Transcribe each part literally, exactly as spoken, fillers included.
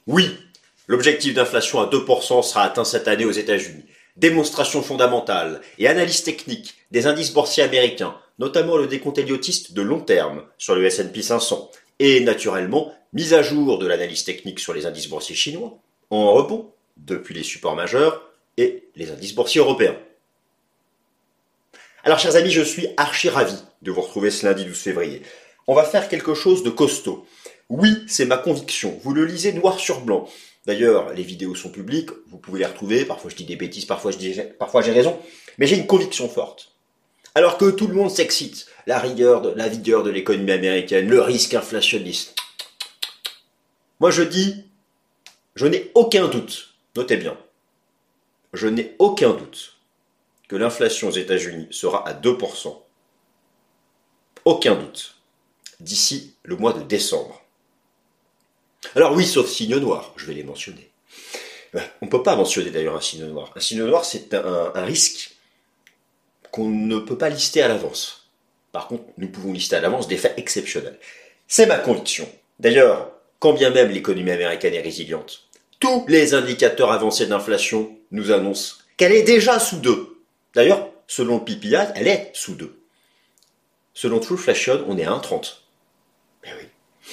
Oui, l'objectif d'inflation à deux pour cent sera atteint cette année aux États-Unis. Démonstration fondamentale et analyse technique des indices boursiers américains, notamment le décompte héliotiste de long terme sur le S and P cinq cents, et naturellement mise à jour de l'analyse technique sur les indices boursiers chinois, en rebond depuis les supports majeurs, et les indices boursiers européens. Alors chers amis, je suis archi ravi de vous retrouver ce lundi douze février. On va faire quelque chose de costaud. Oui, c'est ma conviction, vous le lisez noir sur blanc. D'ailleurs, les vidéos sont publiques, vous pouvez les retrouver, parfois je dis des bêtises, parfois je dis, parfois j'ai raison, mais j'ai une conviction forte. Alors que tout le monde s'excite, la rigueur, de, la vigueur de l'économie américaine, le risque inflationniste. Moi je dis, je n'ai aucun doute, notez bien, je n'ai aucun doute que l'inflation aux États-Unis sera à deux pour cent. Aucun doute. D'ici le mois de décembre. Alors oui, sauf signe noir, je vais les mentionner. On ne peut pas mentionner d'ailleurs un signe noir. Un signe noir, c'est un, un risque qu'on ne peut pas lister à l'avance. Par contre, nous pouvons lister à l'avance des faits exceptionnels. C'est ma conviction. D'ailleurs, quand bien même l'économie américaine est résiliente, tous les indicateurs avancés d'inflation nous annoncent qu'elle est déjà sous deux. D'ailleurs, selon le P P I, elle est sous deux. Selon Trueflation, on est à un virgule trente. Ben oui.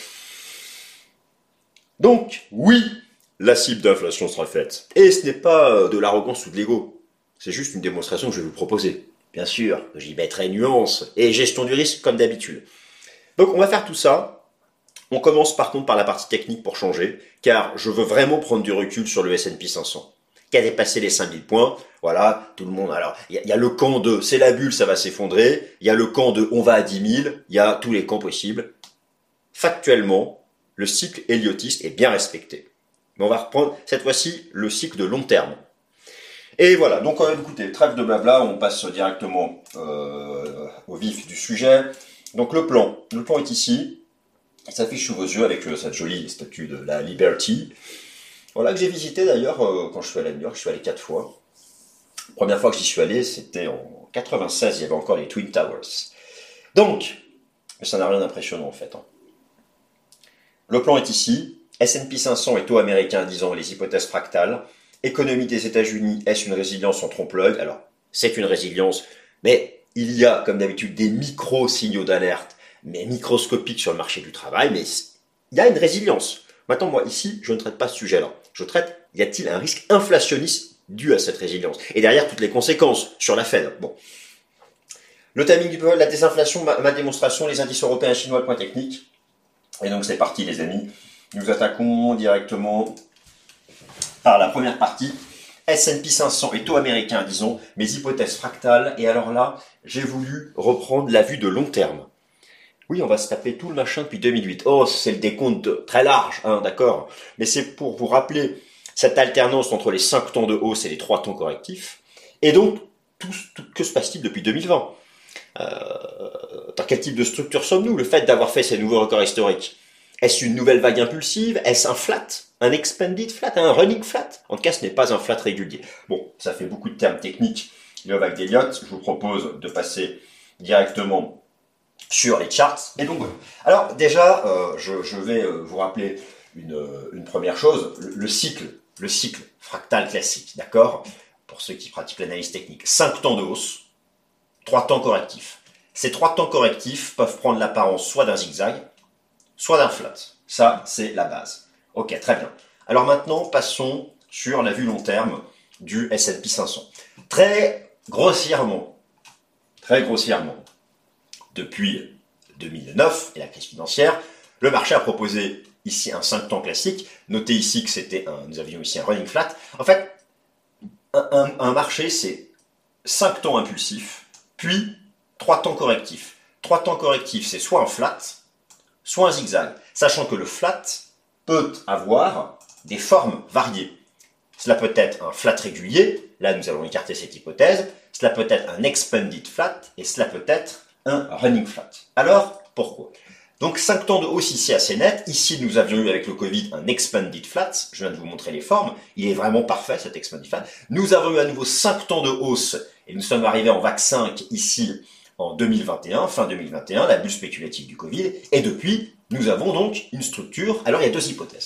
Donc, oui, la cible d'inflation sera faite. Et ce n'est pas de l'arrogance ou de l'ego. C'est juste une démonstration que je vais vous proposer. Bien sûr, j'y mettrai nuance et gestion du risque comme d'habitude. Donc, on va faire tout ça. On commence par contre par la partie technique pour changer, car je veux vraiment prendre du recul sur le S and P cinq cents. Qui a dépassé les cinq mille points, voilà, tout le monde, alors, il y, y a le camp de, c'est la bulle, ça va s'effondrer, il y a le camp de, on va à dix mille, il y a tous les camps possibles. Factuellement, le cycle héliotiste est bien respecté. Mais on va reprendre, cette fois-ci, le cycle de long terme. Et voilà, donc euh, écoutez, trêve de blabla, on passe directement euh, au vif du sujet. Donc le plan, le plan est ici, il s'affiche sous vos yeux avec euh, cette jolie statue de la Liberty. Voilà, que j'ai visité d'ailleurs euh, quand je suis allé à New York, je suis allé quatre fois. La première fois que j'y suis allé, c'était en quatre-vingt-seize, il y avait encore les Twin Towers. Donc, ça n'a rien d'impressionnant en fait. Hein. Le plan est ici, S and P cinq cents et taux américain à dix ans, les hypothèses fractales. Économie des États-Unis, est-ce une résilience en trompe-l'œil? Alors, c'est une résilience, mais il y a comme d'habitude des micro-signaux d'alerte, mais microscopiques sur le marché du travail, mais il y a une résilience. Maintenant, moi, ici, je ne traite pas ce sujet-là. Je traite, y a-t-il un risque inflationniste dû à cette résilience? Et derrière, toutes les conséquences sur la Fed. Bon. Le timing du Powell, la désinflation, ma, ma démonstration, les indices européens et chinois, le point technique. Et donc, c'est parti, les amis. Nous attaquons directement par la première partie. S and P cinq cents et taux américain, disons, mes hypothèses fractales. Et alors là, j'ai voulu reprendre la vue de long terme. Oui, on va se taper tout le machin depuis deux mille huit. Oh, c'est le décompte très large, hein, d'accord. Mais c'est pour vous rappeler cette alternance entre les cinq temps de hausse et les trois temps correctifs. Et donc, tout, tout, que se passe-t-il depuis deux mille vingt euh, Dans quel type de structure sommes-nous? Le fait d'avoir fait ces nouveaux records historiques, est-ce une nouvelle vague impulsive? Est-ce un flat? Un expanded flat? Un running flat? En tout cas, ce n'est pas un flat régulier. Bon, ça fait beaucoup de termes techniques. Le vague d'Elliott, je vous propose de passer directement sur les charts. Et donc, voilà. Alors déjà, euh, je, je vais euh, vous rappeler une, une première chose, le, le cycle, le cycle fractal classique, d'accord? Pour ceux qui pratiquent l'analyse technique. Cinq temps de hausse, trois temps correctifs. Ces trois temps correctifs peuvent prendre l'apparence soit d'un zigzag, soit d'un flat. Ça, c'est la base. Ok, très bien. Alors maintenant, passons sur la vue long terme du S and P cinq cents. Très grossièrement, très grossièrement, depuis deux mille neuf et la crise financière, le marché a proposé ici un cinq temps classique. Notez ici que c'était un, nous avions ici un running flat. En fait, un, un, un marché, c'est cinq temps impulsifs, puis trois temps correctifs. trois temps correctifs, c'est soit un flat, soit un zigzag. Sachant que le flat peut avoir des formes variées. Cela peut être un flat régulier, là nous allons écarter cette hypothèse. Cela peut être un expanded flat, et cela peut être un running flat. Alors, pourquoi? Donc cinq temps de hausse ici assez net. Ici, nous avions eu avec le Covid un expanded flat. Je viens de vous montrer les formes. Il est vraiment parfait, cet expanded flat. Nous avons eu à nouveau cinq temps de hausse et nous sommes arrivés en vague cinq ici en deux mille vingt et un, fin deux mille vingt et un, la bulle spéculative du Covid. Et depuis, nous avons donc une structure. Alors, il y a deux hypothèses.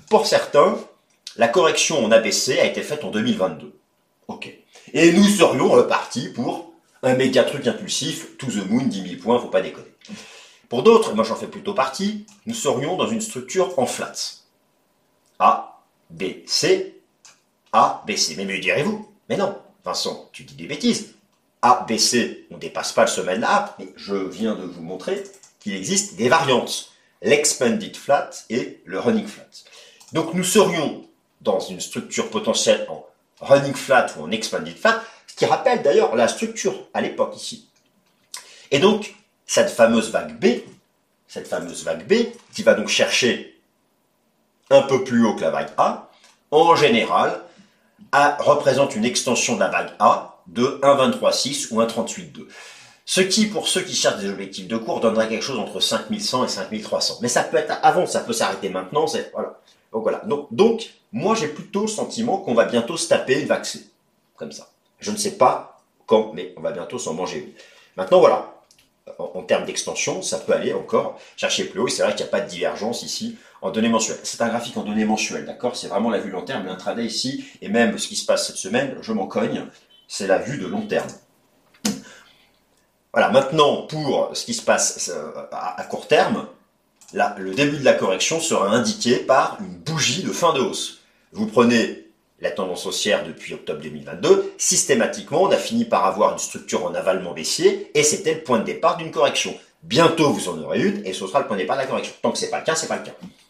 Pour certains, la correction en A B C a été faite en deux mille vingt-deux. Ok. Et nous serions repartis pour un méga truc impulsif, to the moon, dix mille points, faut pas déconner. Pour d'autres, moi j'en fais plutôt partie, nous serions dans une structure en flats. A, B, C, A, B, C. Mais me direz-vous, mais non, Vincent, tu dis des bêtises. A, B, C, on ne dépasse pas le sommet de la A, mais je viens de vous montrer qu'il existe des variantes. L'expanded flat et le running flat. Donc nous serions dans une structure potentielle en running flat ou en expanded flat, ce qui rappelle d'ailleurs la structure à l'époque ici. Et donc, cette fameuse vague B, cette fameuse vague B, qui va donc chercher un peu plus haut que la vague A, en général, A représente une extension de la vague A de un virgule vingt-trois six ou un virgule trente-huit deux. Ce qui, pour ceux qui cherchent des objectifs de cours, donnerait quelque chose entre cinq mille cent et cinq mille trois cents. Mais ça peut être avant, ça peut s'arrêter maintenant. C'est, voilà. Donc voilà. Donc, donc moi j'ai plutôt le sentiment qu'on va bientôt se taper une vague C. Comme ça. Je ne sais pas quand, mais on va bientôt s'en manger une. Maintenant voilà. En, en termes d'extension, ça peut aller encore chercher plus haut. Et c'est vrai qu'il n'y a pas de divergence ici en données mensuelles. C'est un graphique en données mensuelles, d'accord? C'est vraiment la vue long terme, l'intraday ici. Et même ce qui se passe cette semaine, je m'en cogne. C'est la vue de long terme. Voilà, maintenant, pour ce qui se passe à court terme, là, le début de la correction sera indiqué par une bougie de fin de hausse. Vous prenez la tendance haussière depuis octobre deux mille vingt-deux, systématiquement, on a fini par avoir une structure en avalement baissier, et c'était le point de départ d'une correction. Bientôt, vous en aurez une, et ce sera le point de départ de la correction. Tant que ce n'est pas le cas, c'est pas le cas.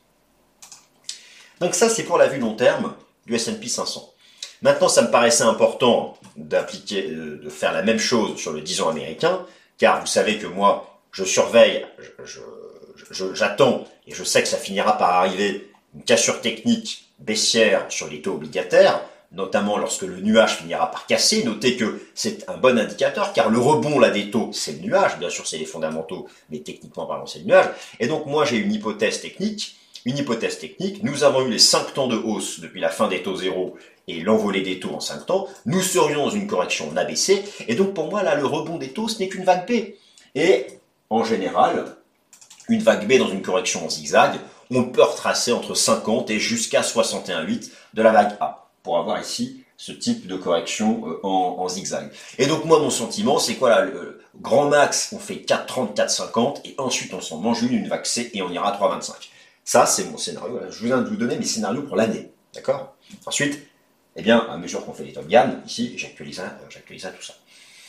Donc ça, c'est pour la vue long terme du S and P cinq cents. Maintenant, ça me paraissait important d'appliquer, de faire la même chose sur le dix ans américain, car vous savez que moi, je surveille, je, je, je, j'attends, et je sais que ça finira par arriver, une cassure technique baissière sur les taux obligataires, notamment lorsque le nuage finira par casser. Notez que c'est un bon indicateur, car le rebond là des taux, c'est le nuage, bien sûr c'est les fondamentaux, mais techniquement parlant c'est le nuage. Et donc moi j'ai une hypothèse technique, une hypothèse technique, nous avons eu les cinq temps de hausse depuis la fin des taux zéro, et l'envolée des taux en cinq temps, nous serions dans une correction en A B C, et donc pour moi, là, le rebond des taux, ce n'est qu'une vague B. Et, en général, une vague B dans une correction en zigzag, on peut retracer entre cinquante et jusqu'à soixante et un virgule huit de la vague A, pour avoir ici ce type de correction en, en zigzag. Et donc moi, mon sentiment, c'est quoi là, le grand max, on fait quatre trente, quatre cinquante, et ensuite on s'en mange une, une vague C, et on ira à trois vingt-cinq. Ça, c'est mon scénario. Je viens de vous donner mes scénarios pour l'année, d'accord? Ensuite, eh bien, à mesure qu'on fait les Top Gun, ici, j'actualise j'actualise tout ça.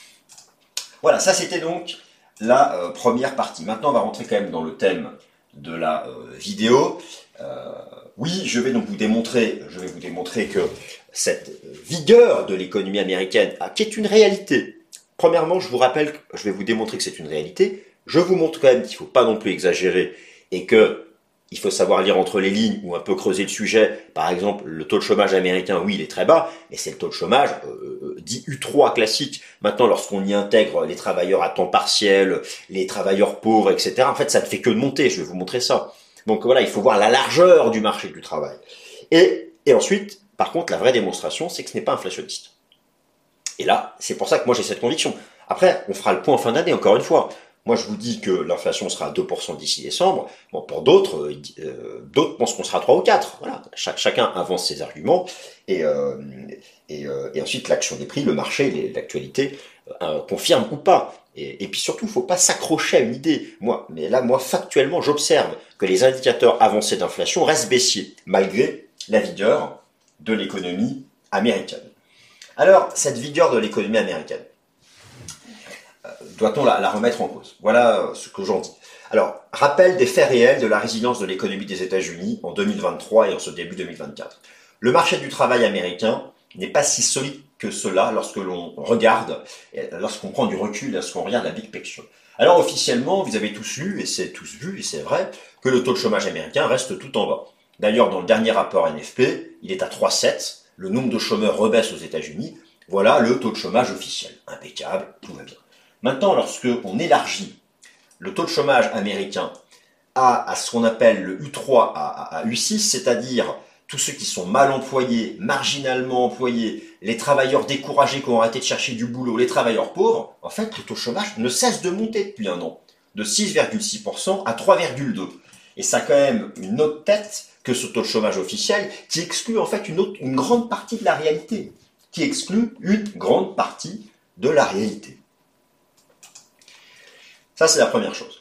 Voilà, ça c'était donc la euh, première partie. Maintenant, on va rentrer quand même dans le thème de la euh, vidéo. Euh, oui, je vais donc vous démontrer, je vais vous démontrer que cette vigueur de l'économie américaine, ah, qui est une réalité. Premièrement, je vous rappelle, que je vais vous démontrer que c'est une réalité. Je vous montre quand même qu'il ne faut pas non plus exagérer et que il faut savoir lire entre les lignes ou un peu creuser le sujet. Par exemple, le taux de chômage américain, oui, il est très bas, mais c'est le taux de chômage euh, dit U trois classique. Maintenant, lorsqu'on y intègre les travailleurs à temps partiel, les travailleurs pauvres, et cetera, en fait, ça ne fait que de monter. Je vais vous montrer ça. Donc voilà, il faut voir la largeur du marché du travail. Et, et ensuite, par contre, la vraie démonstration, c'est que ce n'est pas inflationniste. Et là, c'est pour ça que moi j'ai cette conviction. Après, on fera le point en fin d'année, encore une fois. Moi, je vous dis que l'inflation sera à deux pour cent d'ici décembre. Bon, pour d'autres, euh, d'autres pensent qu'on sera à trois ou quatre. Voilà, Chac- chacun avance ses arguments. Et, euh, et, euh, et ensuite, l'action des prix, le marché, les- l'actualité euh, confirme ou pas. Et, et puis surtout, il ne faut pas s'accrocher à une idée. Moi, mais là, moi, factuellement, j'observe que les indicateurs avancés d'inflation restent baissiers, malgré la vigueur de l'économie américaine. Alors, cette vigueur de l'économie américaine, doit-on la, la remettre en cause? Voilà ce que j'en dis. Alors, rappel des faits réels de la résilience de l'économie des États-Unis en deux mille vingt-trois et en ce début deux mille vingt-quatre. Le marché du travail américain n'est pas si solide que cela lorsque l'on regarde, lorsqu'on prend du recul, lorsqu'on regarde la big picture. Alors officiellement, vous avez tous lu, et c'est tous vu, et c'est vrai, que le taux de chômage américain reste tout en bas. D'ailleurs, dans le dernier rapport N F P, il est à trois virgule sept, le nombre de chômeurs rebaisse aux États-Unis. Voilà le taux de chômage officiel. Impeccable, tout va bien. Maintenant, lorsque on élargit le taux de chômage américain à, à ce qu'on appelle le U trois à, à, à U six, c'est-à-dire tous ceux qui sont mal employés, marginalement employés, les travailleurs découragés qui ont arrêté de chercher du boulot, les travailleurs pauvres, en fait, le taux de chômage ne cesse de monter depuis un an, de six virgule six pour cent à trois virgule deux pour cent. Et ça a quand même une autre tête que ce taux de chômage officiel qui exclut en fait une, autre, une grande partie de la réalité. Qui exclut une grande partie de la réalité. Ça, c'est la première chose.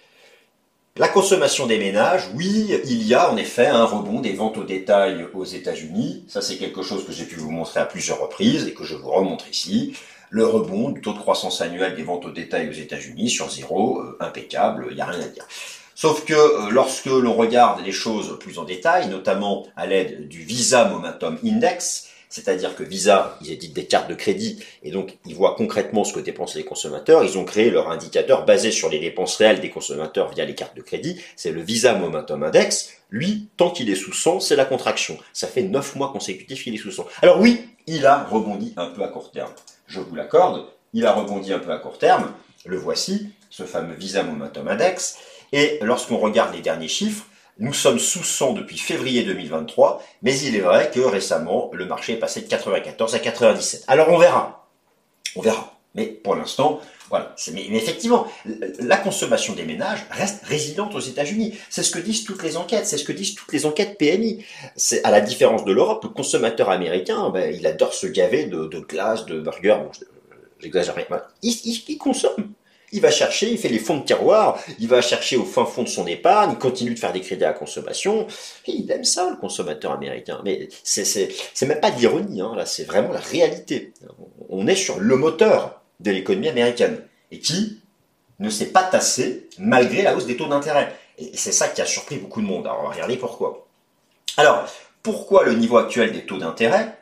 La consommation des ménages, oui, il y a en effet un rebond des ventes au détail aux États-Unis. Ça, c'est quelque chose que j'ai pu vous montrer à plusieurs reprises et que je vous remontre ici. Le rebond du taux de croissance annuel des ventes au détail aux États-Unis sur zéro, euh, impeccable, il n'y a rien à dire. Sauf que euh, lorsque l'on regarde les choses plus en détail, notamment à l'aide du Visa Momentum Index, c'est-à-dire que Visa, ils éditent des cartes de crédit et donc ils voient concrètement ce que dépensent les consommateurs. Ils ont créé leur indicateur basé sur les dépenses réelles des consommateurs via les cartes de crédit. C'est le Visa Momentum Index. Lui, tant qu'il est sous cent, c'est la contraction. Ça fait neuf mois consécutifs qu'il est sous cent. Alors oui, il a rebondi un peu à court terme. Je vous l'accorde, il a rebondi un peu à court terme. Le voici, ce fameux Visa Momentum Index. Et lorsqu'on regarde les derniers chiffres, nous sommes sous cent depuis février deux mille vingt-trois, mais il est vrai que récemment, le marché est passé de quatre-vingt-quatorze à quatre-vingt-dix-sept. Alors on verra, on verra. Mais pour l'instant, voilà. Mais, mais effectivement, la consommation des ménages reste résiliente aux États-Unis. C'est ce que disent toutes les enquêtes, c'est ce que disent toutes les enquêtes P M I. C'est à la différence de l'Europe, le consommateur américain, ben, il adore se gaver de, de glace, de burgers. Bon, j'exagère, il, il, il consomme. Il va chercher, il fait les fonds de tiroir, il va chercher au fin fond de son épargne, il continue de faire des crédits à la consommation. Et il aime ça, le consommateur américain. Mais c'est, c'est, c'est même pas de l'ironie, hein, là, c'est vraiment la réalité. On est sur le moteur de l'économie américaine et qui ne s'est pas tassé malgré la hausse des taux d'intérêt. Et c'est ça qui a surpris beaucoup de monde. Alors on va regarder pourquoi. Alors, pourquoi le niveau actuel des taux d'intérêt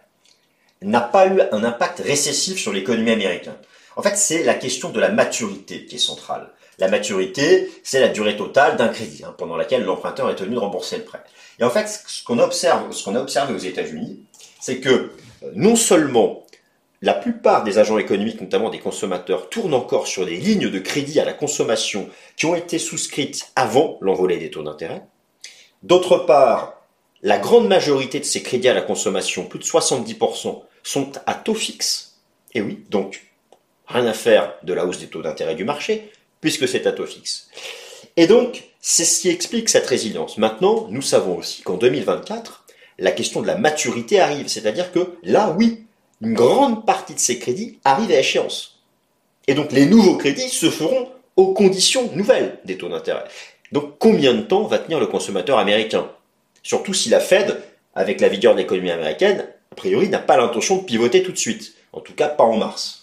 n'a pas eu un impact récessif sur l'économie américaine ? En fait, c'est la question de la maturité qui est centrale. La maturité, c'est la durée totale d'un crédit, hein, pendant laquelle l'emprunteur est tenu de rembourser le prêt. Et en fait, ce qu'on observe, ce qu'on a observé aux États-Unis, c'est que non seulement la plupart des agents économiques, notamment des consommateurs, tournent encore sur des lignes de crédit à la consommation qui ont été souscrites avant l'envolée des taux d'intérêt. D'autre part, la grande majorité de ces crédits à la consommation, plus de soixante-dix pour cent, sont à taux fixe. Et oui, donc, rien à faire de la hausse des taux d'intérêt du marché, puisque c'est à taux fixe. Et donc, c'est ce qui explique cette résilience. Maintenant, nous savons aussi qu'en deux mille vingt-quatre, la question de la maturité arrive. C'est-à-dire que là, oui, une grande partie de ces crédits arrive à échéance. Et donc, les nouveaux crédits se feront aux conditions nouvelles des taux d'intérêt. Donc, combien de temps va tenir le consommateur américain ? Surtout si la Fed, avec la vigueur de l'économie américaine, a priori, n'a pas l'intention de pivoter tout de suite. En tout cas, pas en mars.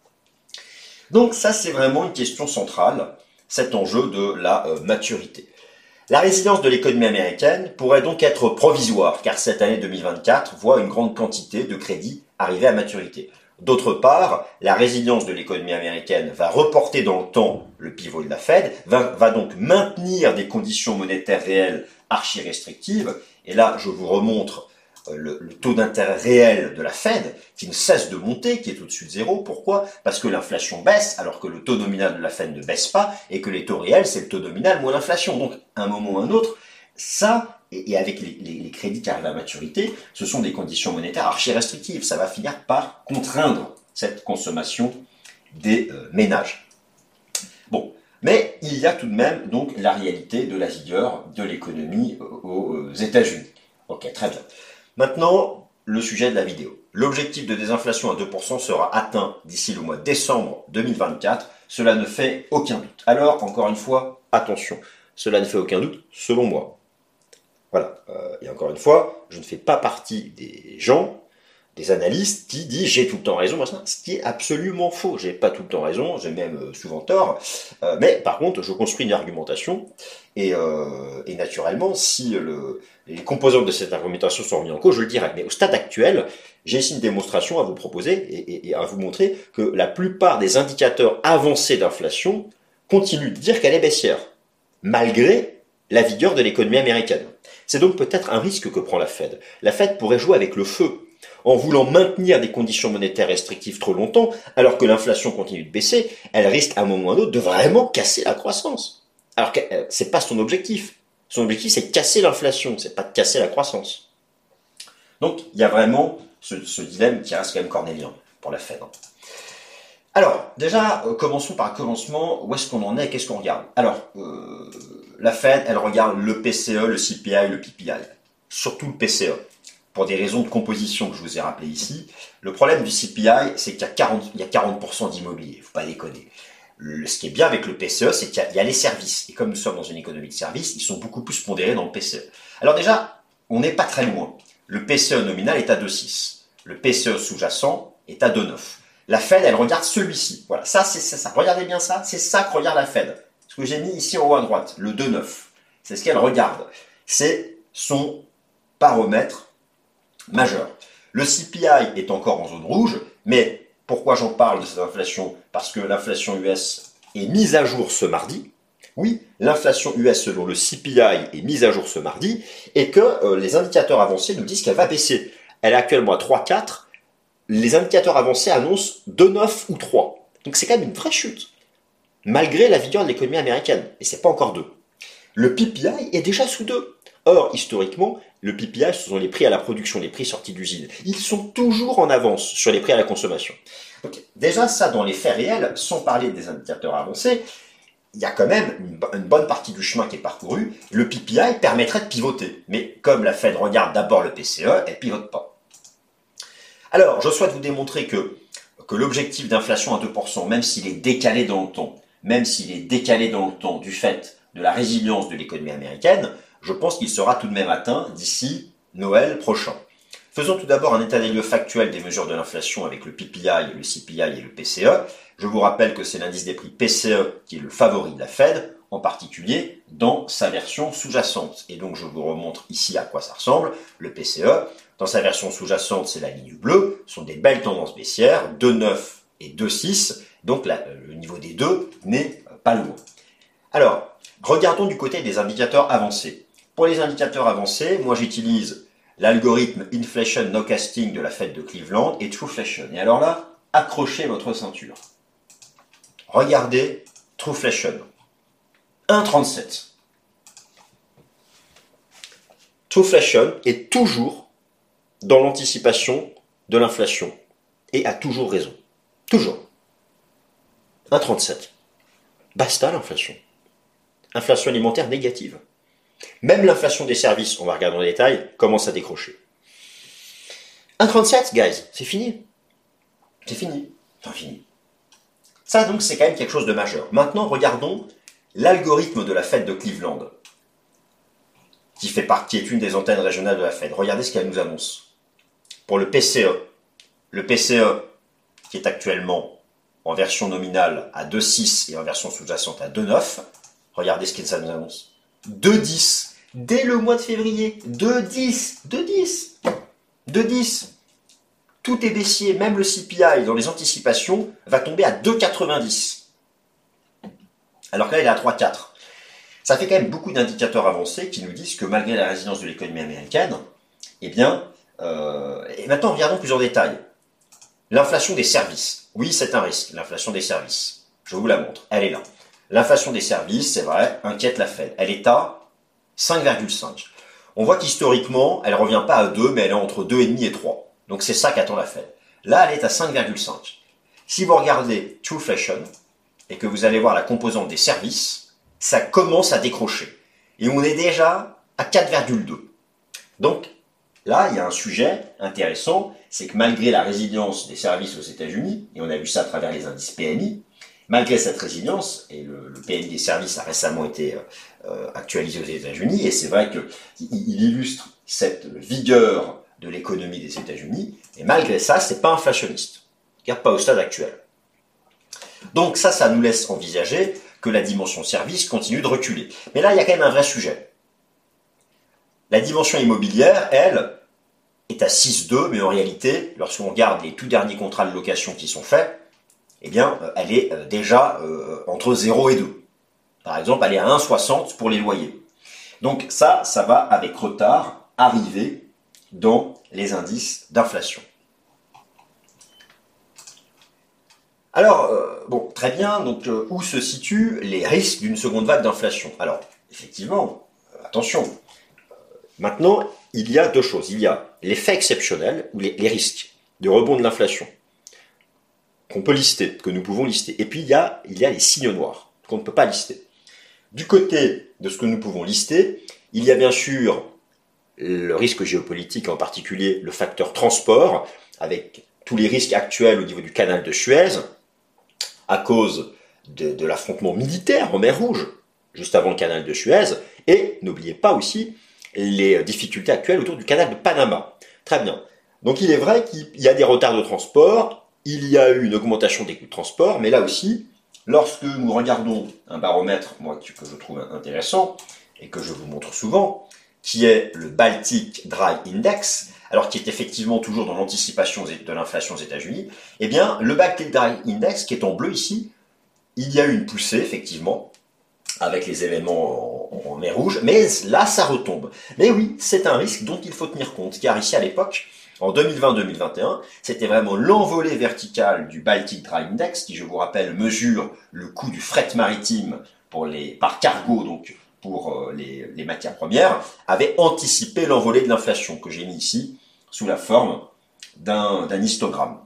Donc ça, c'est vraiment une question centrale, cet enjeu de la euh, maturité. La résilience de l'économie américaine pourrait donc être provisoire, car cette année deux mille vingt-quatre voit une grande quantité de crédits arriver à maturité. D'autre part, la résilience de l'économie américaine va reporter dans le temps le pivot de la Fed, va, va donc maintenir des conditions monétaires réelles archi-restrictives, et là, je vous remontre Le, le taux d'intérêt réel de la Fed, qui ne cesse de monter, qui est au-dessus de zéro. Pourquoi ? Parce que l'inflation baisse, alors que le taux nominal de la Fed ne baisse pas, et que les taux réels, c'est le taux nominal moins l'inflation. Donc, à un moment ou à un autre, ça, et, et avec les, les, les crédits qui arrivent à maturité, ce sont des conditions monétaires archi-restrictives. Ça va finir par contraindre cette consommation des euh, ménages. Bon. Mais il y a tout de même donc la réalité de la vigueur de l'économie aux États-Unis. Ok, très bien. Maintenant, le sujet de la vidéo. L'objectif de désinflation à deux pour cent sera atteint d'ici le mois de décembre deux mille vingt-quatre. Cela ne fait aucun doute. Alors, encore une fois, attention. Cela ne fait aucun doute, selon moi. Voilà. Euh, et encore une fois, je ne fais pas partie des gens, des analystes qui disent j'ai tout le temps raison, ce qui est absolument faux. J'ai pas tout le temps raison, j'ai même souvent tort. Euh, mais par contre, je construis une argumentation et, euh, et naturellement, si le, les composantes de cette argumentation sont remises en cause, je le dirai. Mais au stade actuel, j'ai ici une démonstration à vous proposer et, et, et à vous montrer que la plupart des indicateurs avancés d'inflation continuent de dire qu'elle est baissière, malgré la vigueur de l'économie américaine. C'est donc peut-être un risque que prend la Fed. La Fed pourrait jouer avec le feu, en voulant maintenir des conditions monétaires restrictives trop longtemps, alors que l'inflation continue de baisser, elle risque à un moment ou à un autre de vraiment casser la croissance. Alors que euh, c'est pas son objectif. Son objectif, c'est de casser l'inflation, c'est pas de casser la croissance. Donc, il y a vraiment ce, ce dilemme qui reste quand même cornélien pour la Fed. Alors, déjà, euh, commençons par le commencement. Où est-ce qu'on en est? Qu'est-ce qu'on regarde? Alors, euh, la Fed, elle regarde le P C E, le C P I, le P P I. Surtout le P C E. Pour des raisons de composition que je vous ai rappelées ici. Le problème du C P I, c'est qu'il y a quarante, il y a quarante pour cent d'immobilier. Faut pas déconner. Le, ce qui est bien avec le P C E, c'est qu'il y a, il y a les services. Et comme nous sommes dans une économie de services, ils sont beaucoup plus pondérés dans le P C E. Alors déjà, on n'est pas très loin. Le P C E nominal est à deux virgule six. Le P C E sous-jacent est à deux virgule neuf. La Fed, elle regarde celui-ci. Voilà, ça, c'est ça. Regardez bien ça. C'est ça que regarde la Fed. Ce que j'ai mis ici en haut à droite, le deux virgule neuf. C'est ce qu'elle regarde. C'est son paramètre majeur. Le C P I est encore en zone rouge, mais pourquoi j'en parle de cette inflation? Parce que l'inflation U S est mise à jour ce mardi. Oui, l'inflation U S selon le C P I est mise à jour ce mardi, et que euh, les indicateurs avancés nous disent qu'elle va baisser. Elle est actuellement à trois virgule quatre. Les indicateurs avancés annoncent deux virgule neuf ou trois. Donc c'est quand même une vraie chute, malgré la vigueur de l'économie américaine. Et c'est pas encore deux. Le P P I est déjà sous deux. Or, historiquement, le P P I, ce sont les prix à la production, les prix sortis d'usine. Ils sont toujours en avance sur les prix à la consommation. Donc, déjà, ça, dans les faits réels, sans parler des indicateurs avancés, il y a quand même une, une bonne partie du chemin qui est parcouru. Le P P I permettrait de pivoter. Mais comme la Fed regarde d'abord le P C E, elle ne pivote pas. Alors, je souhaite vous démontrer que, que l'objectif d'inflation à deux pour cent, même s'il est décalé dans le temps, même s'il est décalé dans le temps du fait de la résilience de l'économie américaine, je pense qu'il sera tout de même atteint d'ici Noël prochain. Faisons tout d'abord un état des lieux factuel des mesures de l'inflation avec le P P I, le C P I et le P C E. Je vous rappelle que c'est l'indice des prix P C E qui est le favori de la Fed, en particulier dans sa version sous-jacente. Et donc je vous remontre ici à quoi ça ressemble, le P C E. Dans sa version sous-jacente, c'est la ligne bleue, ce sont des belles tendances baissières, deux virgule neuf et deux virgule six, donc la, le niveau des deux n'est pas loin. Alors, regardons du côté des indicateurs avancés. Pour les indicateurs avancés, moi j'utilise l'algorithme Inflation Nowcasting de la Fed de Cleveland et Trueflation. Et alors là, accrochez votre ceinture. Regardez Trueflation. un virgule trente-sept. Trueflation est toujours dans l'anticipation de l'inflation et a toujours raison. Toujours. un virgule trente-sept. Basta l'inflation. Inflation alimentaire négative. Même l'inflation des services, on va regarder en détail, commence à décrocher. un virgule trente-sept, guys, c'est fini. C'est fini. Enfin, fini. Ça, donc, c'est quand même quelque chose de majeur. Maintenant, regardons l'algorithme de la Fed de Cleveland, qui fait partie, qui est une des antennes régionales de la Fed. Regardez ce qu'elle nous annonce. Pour le P C E, le P C E, qui est actuellement en version nominale à deux virgule six et en version sous-jacente à deux virgule neuf, regardez ce que ça nous annonce. deux virgule dix. Dès le mois de février. deux virgule dix. deux virgule dix. deux virgule dix. Tout est baissier. Même le C P I, dans les anticipations, va tomber à deux virgule quatre-vingt-dix. Alors que là, il est à trois virgule quatre. Ça fait quand même beaucoup d'indicateurs avancés qui nous disent que malgré la résilience de l'économie américaine, eh bien, euh, et maintenant, regardons plusieurs détails. L'inflation des services. Oui, c'est un risque, l'inflation des services. Je vous la montre. Elle est là. L'inflation des services, c'est vrai, inquiète la Fed. Elle est à cinq virgule cinq. On voit qu'historiquement, elle ne revient pas à deux, mais elle est entre deux virgule cinq et trois. Donc c'est ça qu'attend la Fed. Là, elle est à cinq virgule cinq. Si vous regardez Trueflation, et que vous allez voir la composante des services, ça commence à décrocher. Et on est déjà à quatre virgule deux. Donc là, il y a un sujet intéressant, c'est que malgré la résilience des services aux États-Unis, et on a vu ça à travers les indices P M I, malgré cette résilience, et le, le P M I des services a récemment été euh, actualisé aux États-Unis, et c'est vrai qu'il il illustre cette vigueur de l'économie des États-Unis, et malgré ça, c'est pas inflationniste. Regarde pas au stade actuel. Donc ça, ça nous laisse envisager que la dimension service continue de reculer. Mais là, il y a quand même un vrai sujet. La dimension immobilière, elle, est à six virgule deux, mais en réalité, lorsqu'on regarde les tout derniers contrats de location qui sont faits, eh bien, elle est déjà euh, entre zéro et deux. Par exemple, elle est à un virgule soixante pour les loyers. Donc ça, ça va avec retard arriver dans les indices d'inflation. Alors, euh, bon, très bien, donc euh, où se situent les risques d'une seconde vague d'inflation? Alors, effectivement, euh, attention, euh, maintenant, il y a deux choses. Il y a l'effet exceptionnel, ou les, les risques de rebond de l'inflation, qu'on peut lister, que nous pouvons lister. Et puis il y a, il y a les signes noirs qu'on ne peut pas lister. Du côté de ce que nous pouvons lister, il y a bien sûr le risque géopolitique, en particulier le facteur transport, avec tous les risques actuels au niveau du canal de Suez, à cause de, de l'affrontement militaire en mer Rouge, juste avant le canal de Suez, et n'oubliez pas aussi les difficultés actuelles autour du canal de Panama. Très bien. Donc il est vrai qu'il y a des retards de transport, il y a eu une augmentation des coûts de transport, mais là aussi, lorsque nous regardons un baromètre, moi, que je trouve intéressant, et que je vous montre souvent, qui est le Baltic Dry Index, alors qui est effectivement toujours dans l'anticipation de l'inflation aux États-Unis, eh bien, le Baltic Dry Index, qui est en bleu ici, il y a eu une poussée, effectivement, avec les événements en, en mer Rouge, mais là, ça retombe. Mais oui, c'est un risque dont il faut tenir compte, car ici, à l'époque, en deux mille vingt deux mille vingt et un, c'était vraiment l'envolée verticale du Baltic Dry Index, qui, je vous rappelle, mesure le coût du fret maritime pour les, par cargo, donc pour les, les matières premières, avait anticipé l'envolée de l'inflation, que j'ai mis ici, sous la forme d'un, d'un histogramme.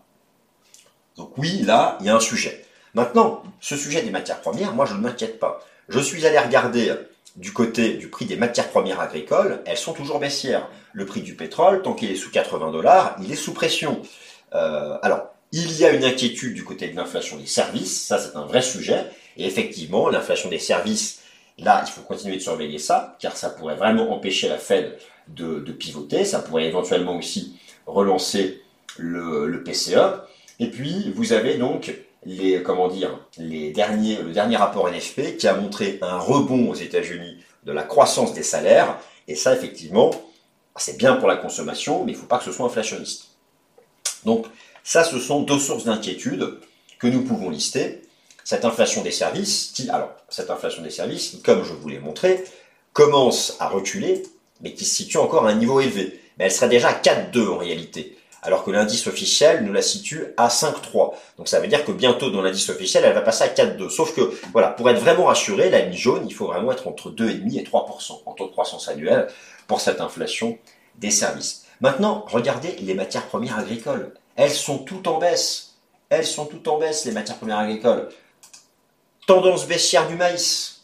Donc oui, là, il y a un sujet. Maintenant, ce sujet des matières premières, moi, je ne m'inquiète pas. Je suis allé regarder du côté du prix des matières premières agricoles, elles sont toujours baissières. Le prix du pétrole, tant qu'il est sous quatre-vingts dollars, il est sous pression. Euh, alors, il y a une inquiétude du côté de l'inflation des services, ça c'est un vrai sujet, et effectivement, l'inflation des services, là, il faut continuer de surveiller ça, car ça pourrait vraiment empêcher la Fed de, de pivoter, ça pourrait éventuellement aussi relancer le, le P C E. Et puis, vous avez donc les, comment dire, les derniers, le dernier rapport N F P qui a montré un rebond aux États-Unis de la croissance des salaires, et ça, effectivement, c'est bien pour la consommation, mais il ne faut pas que ce soit inflationniste. Donc, ça, ce sont deux sources d'inquiétude que nous pouvons lister. Cette inflation des services, qui, alors, cette inflation des services, qui, comme je vous l'ai montré, commence à reculer, mais qui se situe encore à un niveau élevé. Mais elle serait déjà à quatre virgule deux en réalité, alors que l'indice officiel nous la situe à cinq virgule trois. Donc ça veut dire que bientôt dans l'indice officiel, elle va passer à quatre virgule deux. Sauf que, voilà, pour être vraiment rassuré, la ligne jaune, il faut vraiment être entre deux virgule cinq et trois pour cent en taux de croissance annuelle pour cette inflation des services. Maintenant, regardez les matières premières agricoles. Elles sont toutes en baisse. Elles sont toutes en baisse, les matières premières agricoles. Tendance baissière du maïs.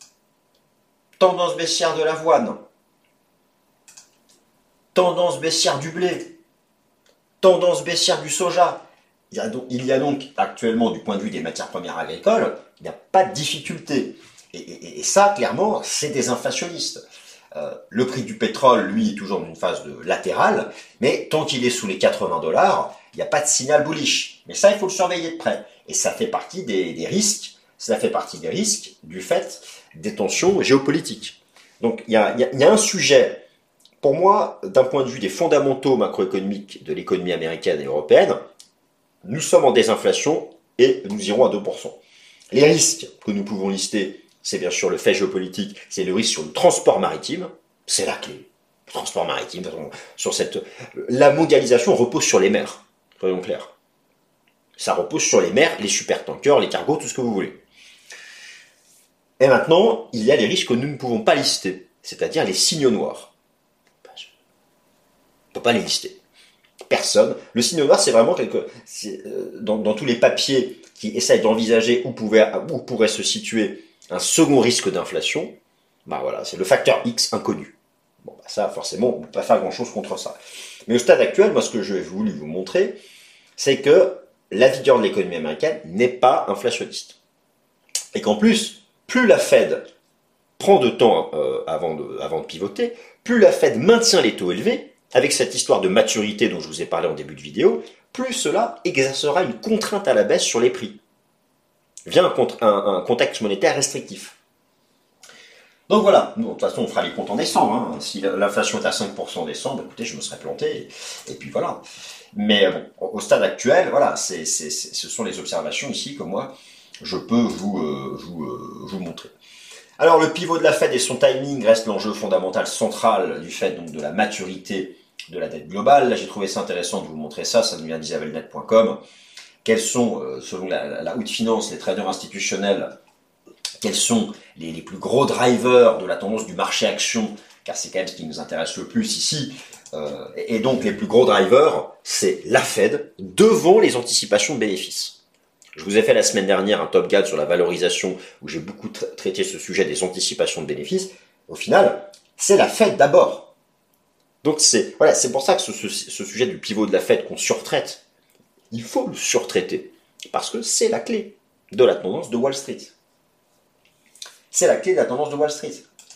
Tendance baissière de l'avoine. Tendance baissière du blé. Tendance baissière du soja. Il y a donc, il y a donc actuellement, du point de vue des matières premières agricoles, il n'y a pas de difficulté. Et, et, et ça, clairement, c'est des inflationnistes. Euh, le prix du pétrole, lui, est toujours dans une phase de latérale, mais tant qu'il est sous les quatre-vingts dollars, il n'y a pas de signal bullish. Mais ça, il faut le surveiller de près. Et ça fait partie des, des risques, ça fait partie des risques du fait des tensions géopolitiques. Donc, il y a, il y a, il y a un sujet, pour moi, d'un point de vue des fondamentaux macroéconomiques de l'économie américaine et européenne, nous sommes en désinflation et nous irons à deux pour cent. Les risques que nous pouvons lister, c'est bien sûr le fait géopolitique, c'est le risque sur le transport maritime, c'est la clé. Le transport maritime, sur cette, la mondialisation repose sur les mers, soyons clairs. Ça repose sur les mers, les supertankers, les cargos, tout ce que vous voulez. Et maintenant, il y a les risques que nous ne pouvons pas lister, c'est-à-dire les signaux noirs. On ne peut pas les lister. Personne. Le signe noir, c'est vraiment quelque, c'est, euh, dans, dans tous les papiers qui essayent d'envisager où, pouvait, où pourrait se situer un second risque d'inflation, bah voilà, c'est le facteur X inconnu. Bon, bah ça, forcément, on ne peut pas faire grand-chose contre ça. Mais au stade actuel, moi, ce que je voulu vous montrer, c'est que la vigueur de l'économie américaine n'est pas inflationniste. Et qu'en plus, plus la Fed prend de temps euh, avant, de, avant de pivoter, plus la Fed maintient les taux élevés, avec cette histoire de maturité dont je vous ai parlé en début de vidéo, plus cela exercera une contrainte à la baisse sur les prix, via un, un, un contexte monétaire restrictif. Donc voilà, nous, de toute façon on fera les comptes en décembre, hein. Si l'inflation est à cinq pour cent en décembre, écoutez, je me serais planté, et, et puis voilà. Mais bon, au stade actuel, voilà, c'est, c'est, c'est, ce sont les observations ici que moi, je peux vous, euh, vous, euh, vous montrer. Alors le pivot de la Fed et son timing reste l'enjeu fondamental central du fait donc de la maturité de la dette globale. Là j'ai trouvé ça intéressant de vous montrer ça, ça nous vient d'isabelle net point com. Quels sont, euh, selon la, la, la haute finance, les traders institutionnels, quels sont les, les plus gros drivers de la tendance du marché action, car c'est quand même ce qui nous intéresse le plus ici. Euh, et donc les plus gros drivers, c'est la Fed devant les anticipations de bénéfices. Je vous ai fait la semaine dernière un top guide sur la valorisation où j'ai beaucoup tra- traité ce sujet des anticipations de bénéfices. Au final, c'est la Fed d'abord. Donc c'est voilà, c'est pour ça que ce, ce, ce sujet du pivot de la Fed qu'on surtraite, il faut le surtraiter parce que c'est la clé de la tendance de Wall Street. C'est la clé de la tendance de Wall Street.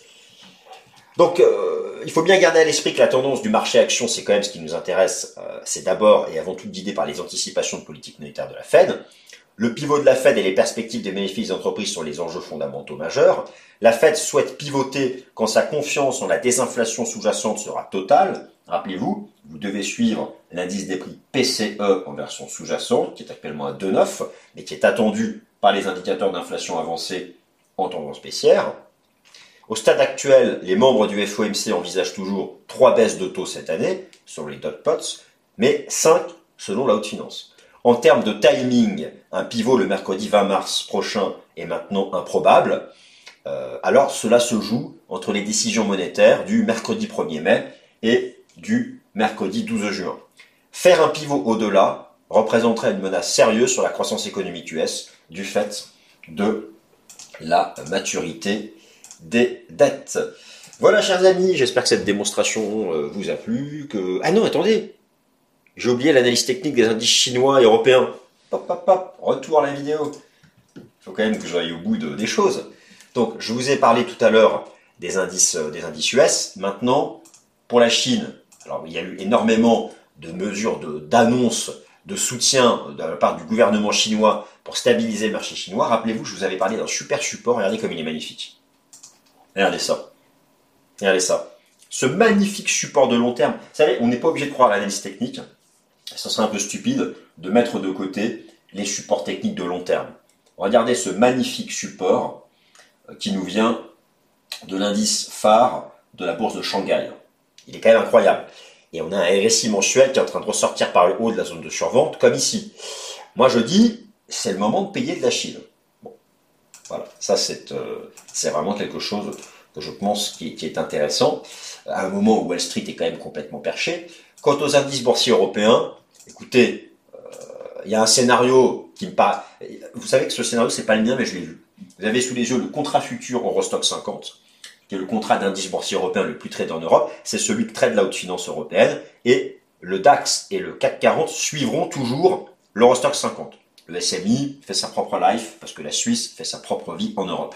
Donc, euh, il faut bien garder à l'esprit que la tendance du marché action, c'est quand même ce qui nous intéresse. Euh, c'est d'abord et avant tout guidé par les anticipations de politique monétaire de la Fed. Le pivot de la Fed et les perspectives des bénéfices d'entreprise sont les enjeux fondamentaux majeurs. La Fed souhaite pivoter quand sa confiance en la désinflation sous-jacente sera totale. Rappelez-vous, vous devez suivre l'indice des prix P C E en version sous-jacente, qui est actuellement à deux virgule neuf, mais qui est attendu par les indicateurs d'inflation avancés en tendance baissière. Au stade actuel, les membres du F O M C envisagent toujours trois baisses de taux cette année, sur les dot plots, mais cinq selon la haute finance. En termes de timing, un pivot le mercredi vingt mars prochain est maintenant improbable. Euh, alors cela se joue entre les décisions monétaires du mercredi premier mai et du mercredi douze juin. Faire un pivot au-delà représenterait une menace sérieuse sur la croissance économique U S du fait de la maturité des dettes. Voilà, chers amis, j'espère que cette démonstration euh, vous a plu. Que... Ah non, attendez, j'ai oublié l'analyse technique des indices chinois et européens. Hop, hop, hop, retour à la vidéo. Il faut quand même que j'aille au bout de, des choses. Donc, je vous ai parlé tout à l'heure des indices, euh, des indices U S. Maintenant, pour la Chine, alors il y a eu énormément de mesures de, d'annonces, de soutien de la part du gouvernement chinois pour stabiliser le marché chinois. Rappelez-vous, je vous avais parlé d'un super support. Regardez comme il est magnifique. Regardez ça. Regardez ça. Ce magnifique support de long terme. Vous savez, on n'est pas obligé de croire à l'analyse technique. Ça serait un peu stupide de mettre de côté les supports techniques de long terme. Regardez ce magnifique support qui nous vient de l'indice phare de la bourse de Shanghai. Il est quand même incroyable. Et on a un R S I mensuel qui est en train de ressortir par le haut de la zone de survente, comme ici. Moi, je dis, c'est le moment de payer de la Chine. Voilà, ça c'est, euh, c'est vraiment quelque chose que je pense qui, qui est intéressant, à un moment où Wall Street est quand même complètement perché. Quant aux indices boursiers européens, écoutez, il euh, y a un scénario qui me paraît... Vous savez que ce scénario, c'est pas le mien, mais je l'ai vu. Vous avez sous les yeux le contrat futur Eurostock cinquante, qui est le contrat d'indice boursier européen le plus tradé en Europe. C'est celui que trade la haute finance européenne. Et le DAX et le C A C quarante suivront toujours l'Eurostock cinquante. Le S M I fait sa propre life parce que la Suisse fait sa propre vie en Europe.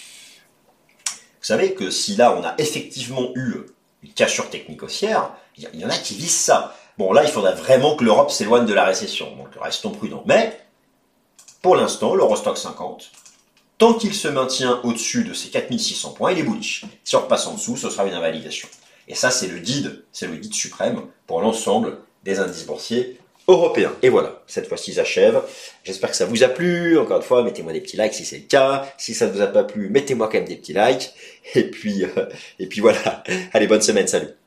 Vous savez que si là on a effectivement eu une cassure technique haussière, il y en a qui visent ça. Bon là il faudrait vraiment que l'Europe s'éloigne de la récession, donc restons prudents. Mais pour l'instant l'Eurostock cinquante, tant qu'il se maintient au-dessus de ces quatre mille six cents points, il est bullish. Si on repasse en dessous, ce sera une invalidation. Et ça c'est le guide, c'est le guide suprême pour l'ensemble des indices boursiers européen. Et voilà, cette fois-ci j'achève. J'espère que ça vous a plu. Encore une fois, mettez-moi des petits likes si c'est le cas. Si ça ne vous a pas plu, mettez-moi quand même des petits likes. Et puis, euh, et puis voilà. Allez, bonne semaine, salut.